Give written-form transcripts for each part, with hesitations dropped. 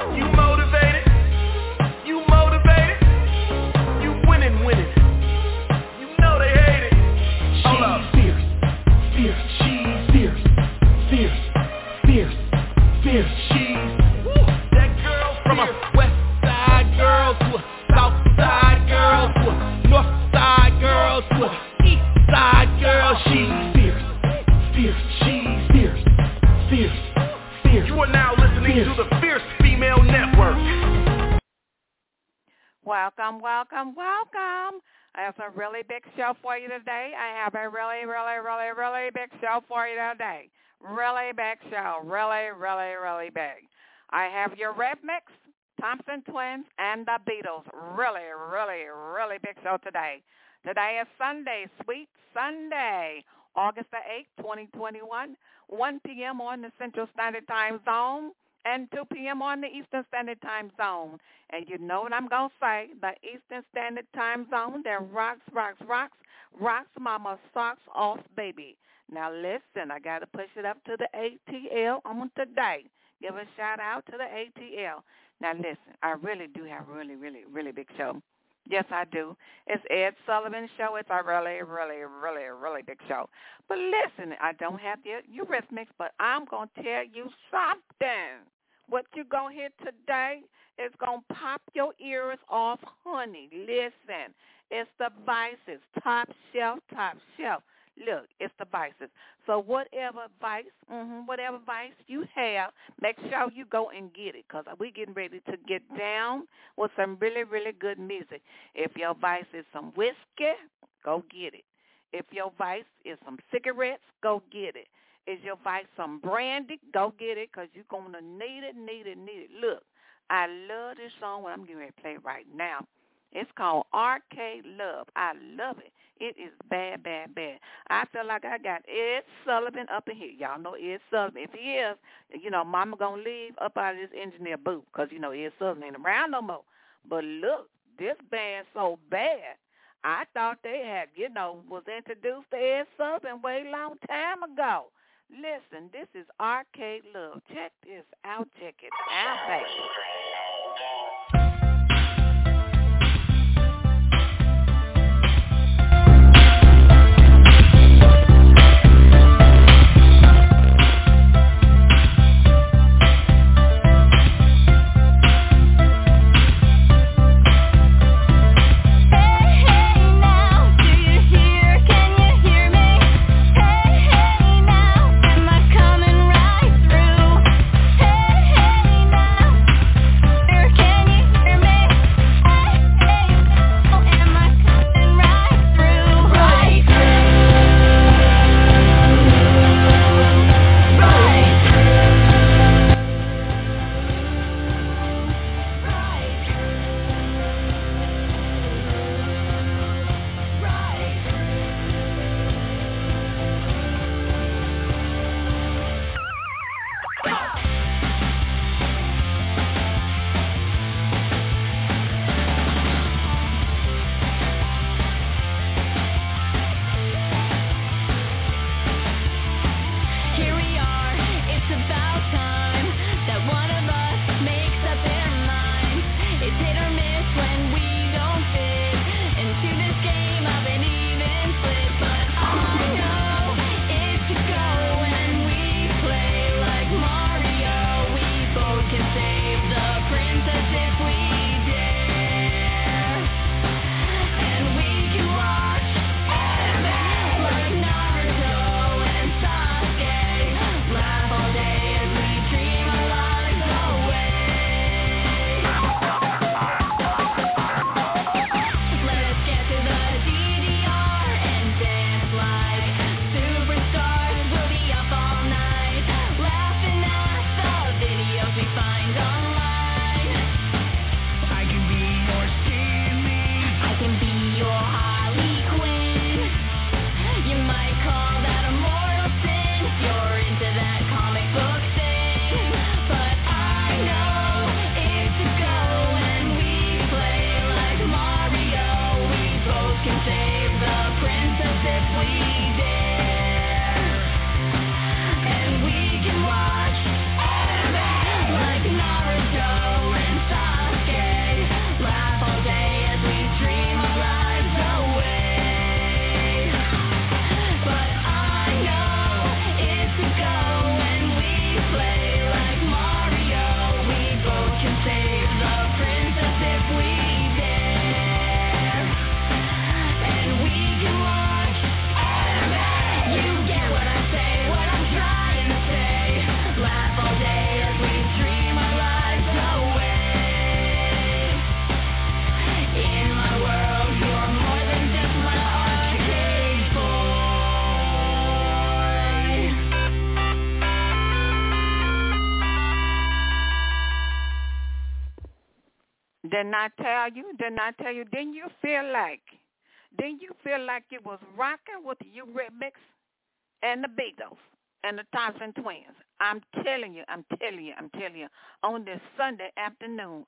You motivated? You motivated? You winning. You know they hate it. Hold up. Fierce. She's fierce. She's that girl from a west side girl to a south side girl to a north side girl to a east side girl. She's fierce. She's fierce. You are now listening to the Fierce Female Network. Welcome. I have a really big show for you today. I have a really big show for you today. Really big show. Really big. I have your Rhythmics, Thompson Twins, and the Beatles. Really big show today. Today is Sunday, Sweet Sunday, August the 8th, 2021, 1 p.m. on the Central Standard Time Zone and 2 p.m. on the Eastern Standard Time Zone. And you know what I'm going to say, the Eastern Standard Time Zone, that rocks, mama, socks off, baby. Now, listen, I got to push it up to the ATL on today. Give a shout-out to the ATL. Now, listen, I really do have a really big show. Yes, I do. It's Ed Sullivan's show. It's a really big show. But listen, I don't have the Eurythmics, but I'm going to tell you something. What you're going to hear today is going to pop your ears off, honey. Listen, it's the Vices, top shelf. Look, it's the Vices. So whatever vice you have, make sure you go and get it, because we're getting ready to get down with some really good music. If your vice is some whiskey, go get it. If your vice is some cigarettes, go get it. Is your vice some brandy, go get it, because you're going to need it. Look, I love this song, what I'm getting ready to play right now. It's called Arcade Love. I love it. It is bad. I feel like I got Ed Sullivan up in here. Y'all know Ed Sullivan. If he is, mama going to leave up out of this engineer booth, because, Ed Sullivan ain't around no more. But look, this band's so bad. I thought they had, was introduced to Ed Sullivan way long time ago. Listen, this is Arcade Love. Check this out. Check it out, baby. Didn't I tell you? Didn't you feel like it was rocking with the Eurythmics and the Beatles and the Thompson Twins? I'm telling you, on this Sunday afternoon,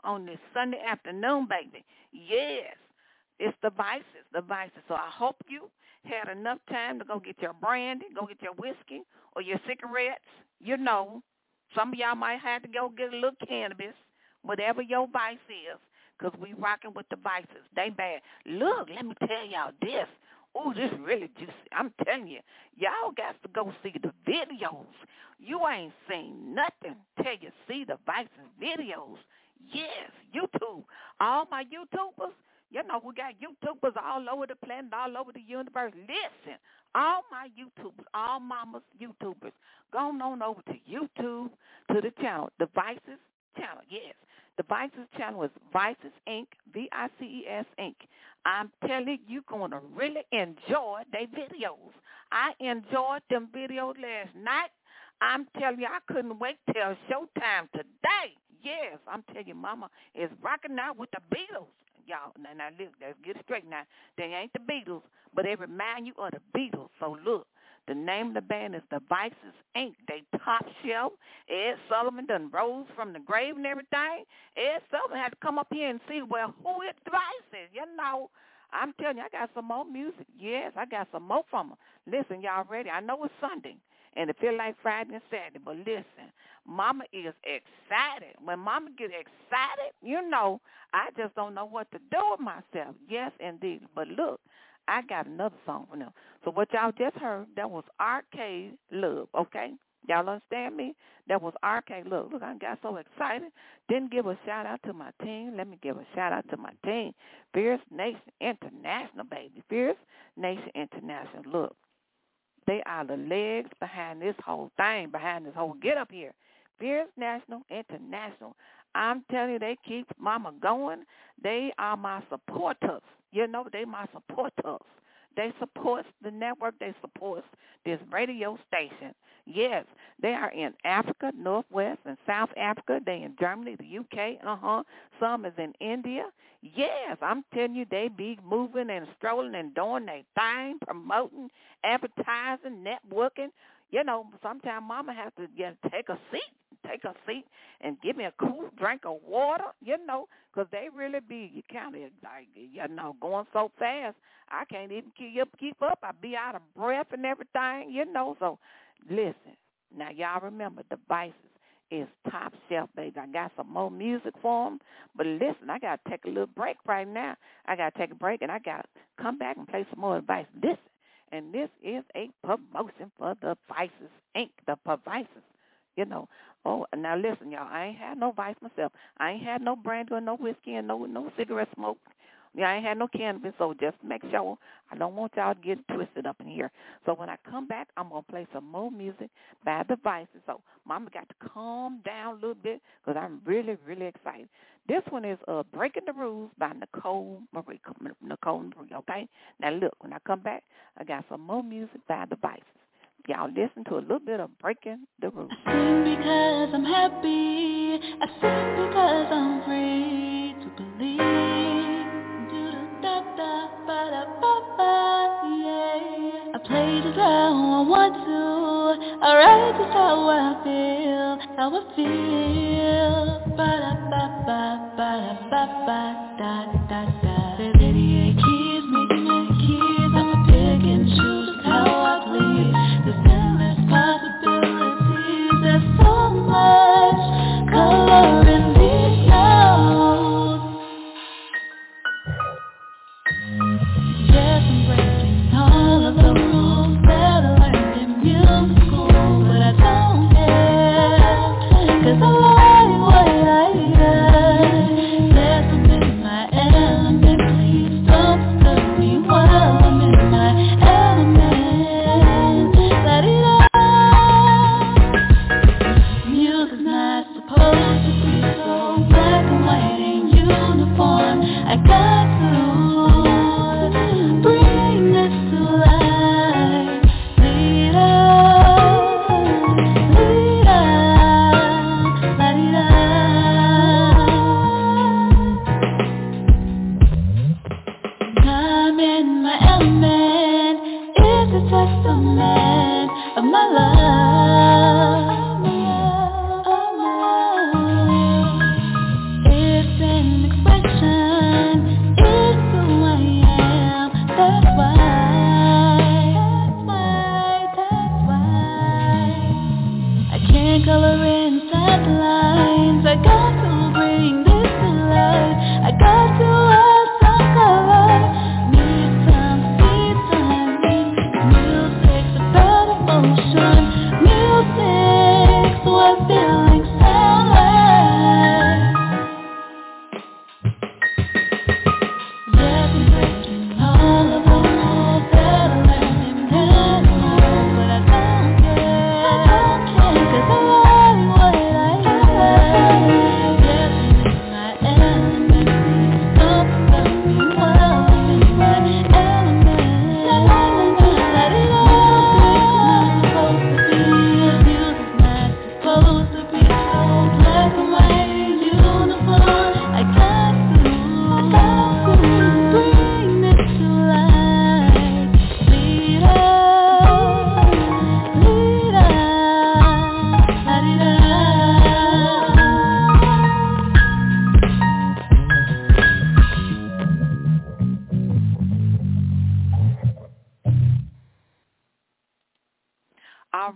baby. Yes, it's the Vices. So I hope you had enough time to go get your brandy, go get your whiskey or your cigarettes. You know, some of y'all might have to go get a little cannabis, whatever your vice is, because we rocking with the Vices. They bad. Look, let me tell y'all this. Oh, this really juicy. I'm telling you, y'all got to go see the videos. You ain't seen nothing till you see the Vices videos. Yes, YouTube. All my YouTubers, you know, we got YouTubers all over the planet, all over the universe. Listen, all my YouTubers, all mama's YouTubers, go on over to YouTube, to the channel, the Vices channel, yes. The Vices channel is Vices Inc., VICES Inc. I'm telling you, you're going to really enjoy their videos. I enjoyed them videos last night. I'm telling you, I couldn't wait till showtime today. Yes, I'm telling you, mama is rocking out with the Beatles. Y'all, now look, let's get it straight now. They ain't the Beatles, but they remind you of the Beatles. So look, the name of the band is the Vices Inc. They top shelf. Ed Sullivan done rose from the grave and everything. Ed Sullivan had to come up here and see, well, who is the Vices? You know, I'm telling you, I got some more music. Yes, I got some more from them. Listen, y'all ready? I know it's Sunday, and it feel like Friday and Saturday, but listen, mama is excited. When mama get excited, you know, I just don't know what to do with myself. Yes, indeed. But look, I got another song for them. So what y'all just heard, that was Arcade Love, okay? Y'all understand me? That was Arcade Love. Look, I got so excited. Didn't give a shout-out to my team. Let me give a shout-out to my team. Fierce Nation International, baby. Fierce Nation International. Look, they are the legs behind this whole thing, behind this whole get-up here. Fierce National International. I'm telling you, they keep mama going. They are my supporters. You know, they my supporters. They support the network. They support this radio station. Yes, they are in Africa, Northwest and South Africa. They in Germany, the UK. Some is in India. Yes, I'm telling you, they be moving and strolling and doing their thing, promoting, advertising, networking. You know, sometimes mama has to take a seat and give me a cool drink of water, you know, because they really be kind of like, you know, going so fast. I can't even keep up. I be out of breath and everything, you know. So, listen, now y'all remember the Vices is top shelf, baby. I got some more music for them. But listen, I got to take a little break right now. I got to take a break, and I got to come back and play some more advice. Listen. And this is a promotion for the Vices Inc., the Vices, you know. Oh, now listen, y'all, I ain't had no vice myself. I ain't had no brandy or no whiskey and no cigarette smoke. Yeah, I ain't had no cannabis, so just make sure. I don't want y'all to get twisted up in here. So when I come back, I'm going to play some more music by the Vices. So mama got to calm down a little bit because I'm really, really excited. This one is Breaking the Rules by Nicole Marie, okay? Now, look, when I come back, I got some more music by the Vices. Y'all listen to a little bit of Breaking the Rules. I sing because I'm happy. I sing because I'm free to believe. Yeah. I play just how I want to. I write just how I feel. How I feel. There's 88 keys, making 8 keys. I'ma pick and choose how I please. There's endless possibilities. There's so much color in these notes. Yes, I'm breaking all of the rules that I learned in music school, but I don't care, 'cause I like what I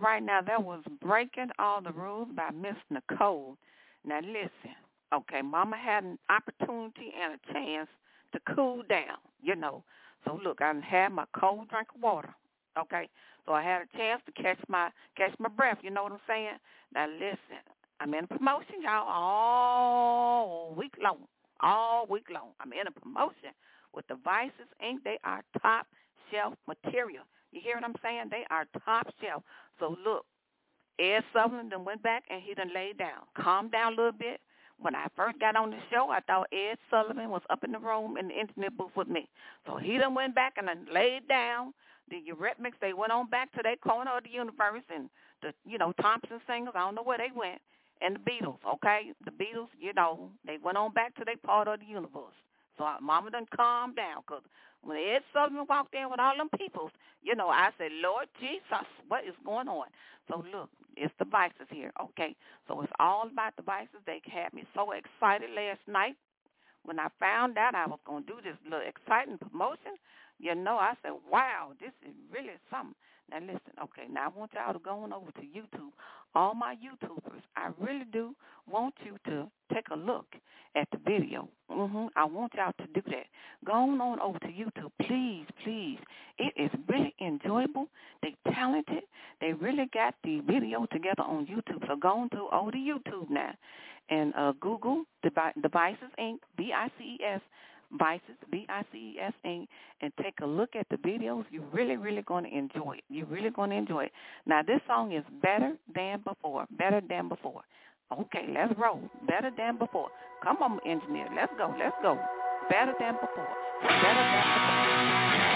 right, now that was Breaking All the Rules by Miss Nicole. Now listen, okay, Mama had an opportunity and a chance to cool down, you know. So look, I had my cold drink of water, okay. So I had a chance to catch my breath. You know what I'm saying? Now listen, I'm in a promotion, y'all, all week long. I'm in a promotion with the Vices Inc. They are top shelf material. You hear what I'm saying? They are top shelf. So look, Ed Sutherland done went back and he done laid down. Calmed down a little bit. When I first got on the show, I thought Ed Sullivan was up in the room in the internet booth with me. So he done went back and done laid down. The Eurythmics, they went on back to their corner of the universe, and the, Thompson Singers, I don't know where they went, and the Beatles, okay? The Beatles, they went on back to their part of the universe. So Mama done calmed down, because when Ed Sullivan walked in with all them peoples, I said, Lord Jesus, what is going on? So look, it's the Vices here, okay? So it's all about the Vices. They had me so excited last night when I found out I was going to do this little exciting promotion. I said, wow, this is really something. Now listen, okay, now I want y'all to go on over to YouTube. All my YouTubers, I really do want you to take a look at the video. I want y'all to do that. Go on over to YouTube, please, please. It is really enjoyable. They talented. They really got the video together on YouTube. So go on over to YouTube now and Google Devices Inc., Vices, Vices, Vices Inc., and take a look at the videos. You're really, really going to enjoy it. You're really going to enjoy it. Now, this song is Better Than Before. Better Than Before. Okay, let's roll. Better Than Before. Come on, engineer. Let's go. Let's go. Better Than Before. Better Than Before.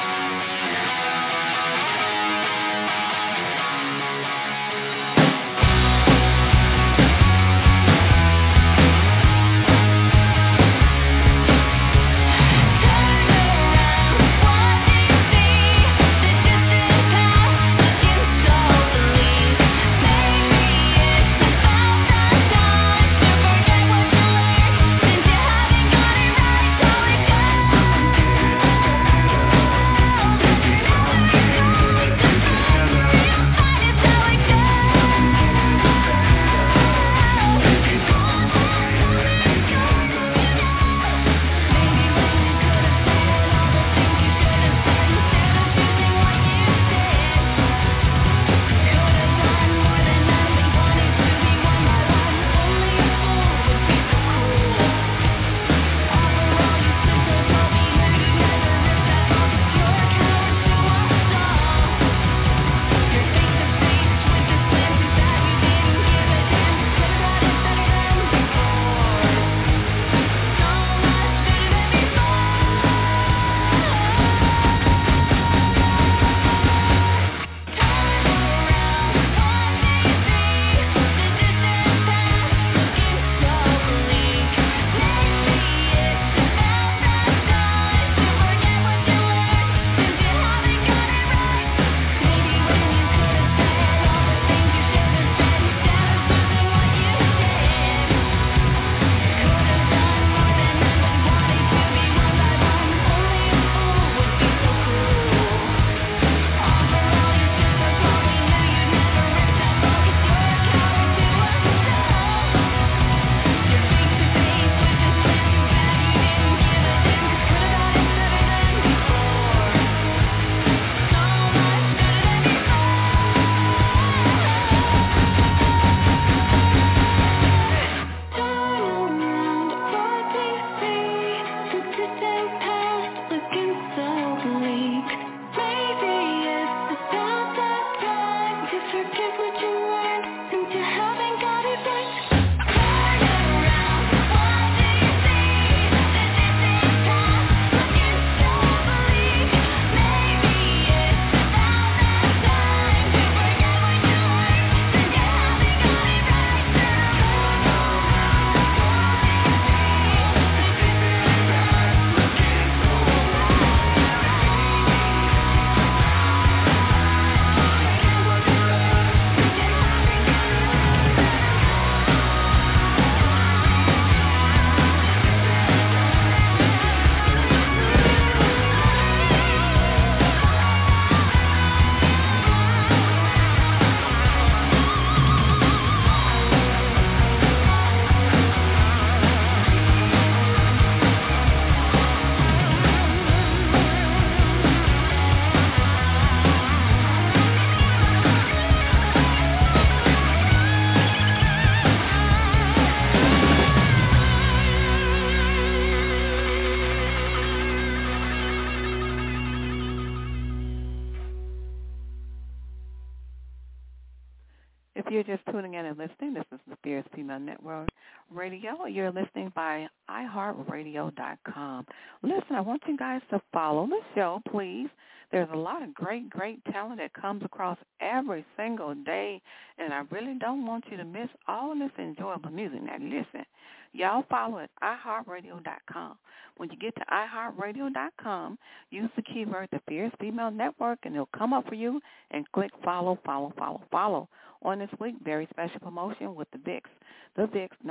you're just tuning in and listening, this is the Fierce Female Network Radio. You're listening by iHeartRadio.com. Listen, I want you guys to follow the show, please. There's a lot of great talent that comes across every single day, and I really don't want you to miss all of this enjoyable music. Now, listen, y'all follow at iHeartRadio.com. When you get to iHeartRadio.com, use the keyword The Fierce Female Network, and it'll come up for you, and click follow. On this week, very special promotion with the Vices, the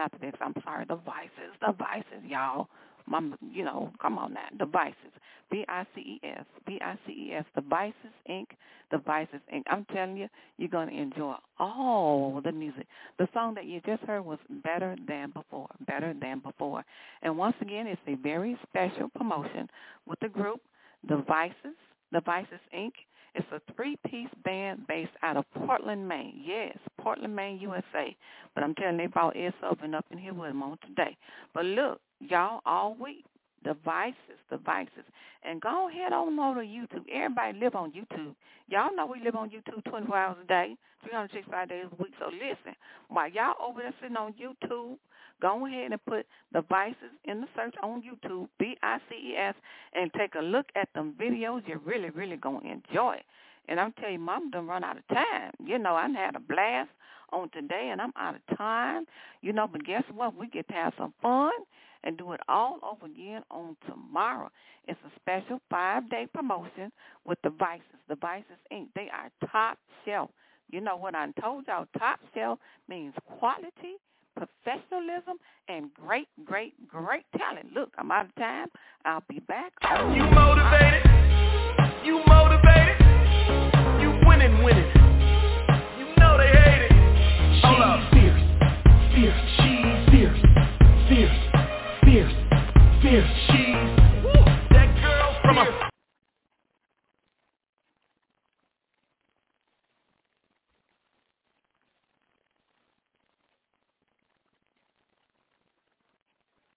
Vices, y'all. Come on now, the Vices, VICES, the Vices Inc., the Vices Inc. I'm telling you, you're going to enjoy all the music. The song that you just heard was Better Than Before. And once again, it's a very special promotion with the group, the Vices Inc. It's a 3-piece band based out of Portland, Maine. Yes, Portland, Maine, USA. But I'm telling you, they brought Ed Sullivan up in here with them on today. But look, y'all, all week, the Vices. And go ahead on over to YouTube. Everybody live on YouTube. Y'all know we live on YouTube 24 hours a day, 365 days a week. So listen, while y'all over there sitting on YouTube, go ahead and put the Vices in the search on YouTube, VICES, and take a look at them videos. You're really, really going to enjoy it. And I'm telling you, Mom done run out of time. I done had a blast on today, and I'm out of time. But guess what? We get to have some fun and do it all over again on tomorrow. It's a special 5-day promotion with the Vices Inc. They are top shelf. You know what I told y'all? Top shelf means quality, professionalism, and great talent. Look, I'm out of time. I'll be back. You motivated. You winning. You know they hate it. Hold up. She's fierce. She's fierce.